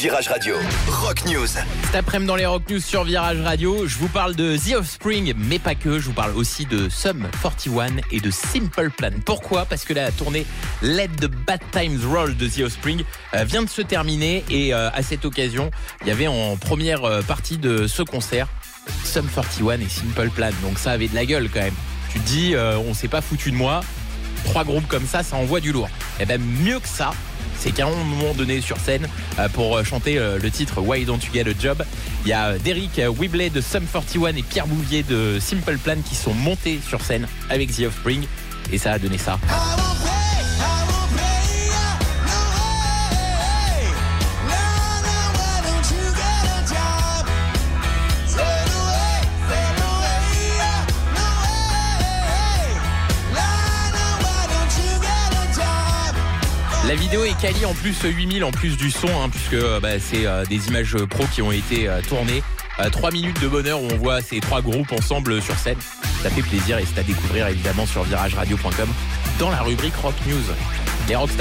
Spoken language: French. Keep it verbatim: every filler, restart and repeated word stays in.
Virage Radio, Rock News. Cet après-midi dans les Rock News sur Virage Radio, je vous parle de The Offspring, mais pas que. Je vous parle aussi de Sum quarante et un et de Simple Plan. Pourquoi ? Parce que la tournée Let the Bad Times Roll de The Offspring euh, vient de se terminer et euh, à cette occasion, il y avait en première euh, partie de ce concert Sum quarante et un et Simple Plan. Donc ça avait de la gueule quand même. Tu te dis, euh, on s'est pas foutu de moi. Trois groupes comme ça, ça envoie du lourd. Et ben mieux que ça, c'est qu'à un moment donné sur scène, euh, pour chanter euh, le titre Why Don't You Get a Job, il y a Derek Whibley de Sum quarante et un et Pierre Bouvier de Simple Plan qui sont montés sur scène avec The Offspring et ça a donné ça. La vidéo est quali en plus huit mille en plus du son hein, puisque bah, c'est euh, des images pro qui ont été euh, tournées. Euh, trois minutes de bonheur où on voit ces trois groupes ensemble sur scène. Ça fait plaisir et c'est à découvrir évidemment sur virage radio point com dans la rubrique Rock News. Les Rockstars